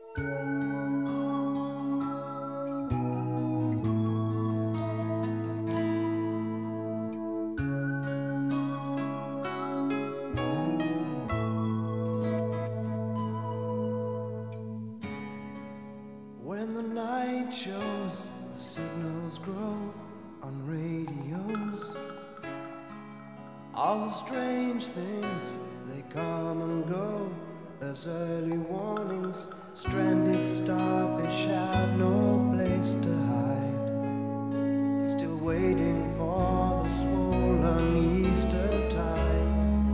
When the night shows, the signals grow on radios. All the strange things, they come and go as early warnings. Stranded starfish have no place to hide, still waiting for the swollen Easter tide.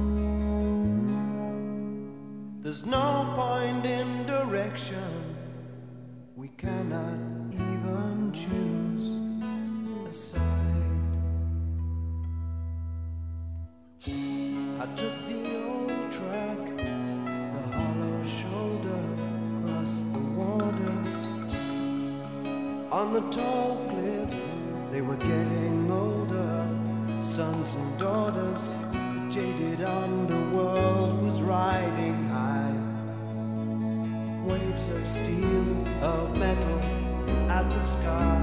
There's no point in direction, we cannot even choose a side. I took the old track, the hollow shoulder, across the waters. On the tall cliffs, they were getting older, sons and daughters. The jaded underworld was riding high. Waves of steel, of metal, at the sky.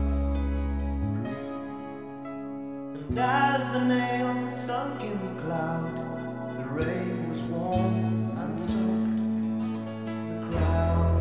And as the nails sunk in the cloud, the rain was warm and soaked the crowd.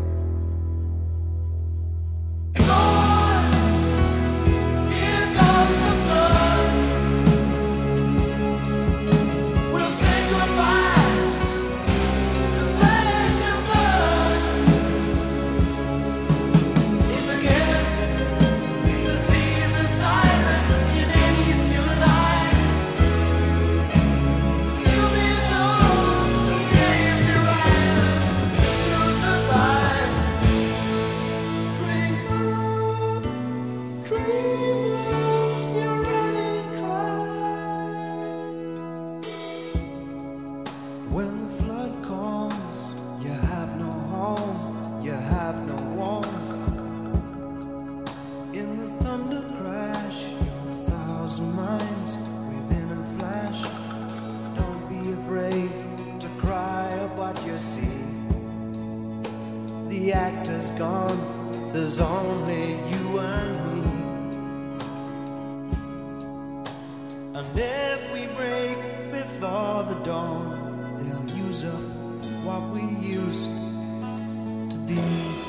When the flood comes, you have no home, you have no warmth. In the thunder crash, you're 1,000 miles within a flash. Don't be afraid to cry at what you see. The actor's gone, there's only you and me. And if we break before the dawn, they'll use up what we used to be.